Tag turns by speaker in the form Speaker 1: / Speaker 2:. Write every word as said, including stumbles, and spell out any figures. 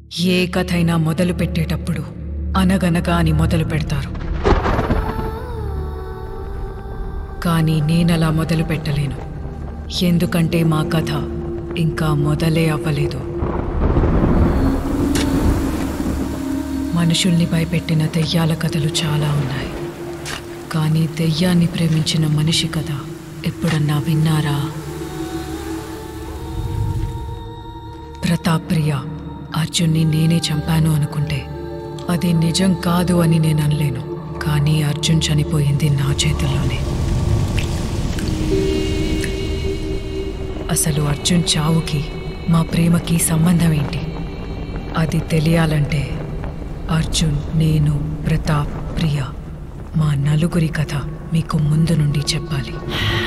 Speaker 1: ఏ కథైనా మొదలు పెట్టేటప్పుడు అనగనగా అని మొదలు పెడతారు. కానీ నేనలా మొదలు పెట్టలేను. ఎందుకంటే మా కథ ఇంకా మొదలే అవ్వలేదు. మనుషుల్ని భయపెట్టిన దెయ్యాల కథలు చాలా ఉన్నాయి. కానీ దెయ్యాన్ని ప్రేమించిన మనిషి కథ ఎప్పుడన్నా విన్నారా? ప్రతాప్ ప్రియ అర్జున్ని నేనే చంపాను అనుకుంటే అది నిజం కాదు అని నేను అనలేను. కానీ అర్జున్ చనిపోయింది నా చేతుల్లోనే. అసలు అర్జున్ చావుకి మా ప్రేమకి సంబంధం ఏంటి? అది తెలియాలంటే అర్జున్, నేను, ప్రతాప్, ప్రియ మా నలుగురి కథ మీకు ముందు నుండి చెప్పాలి.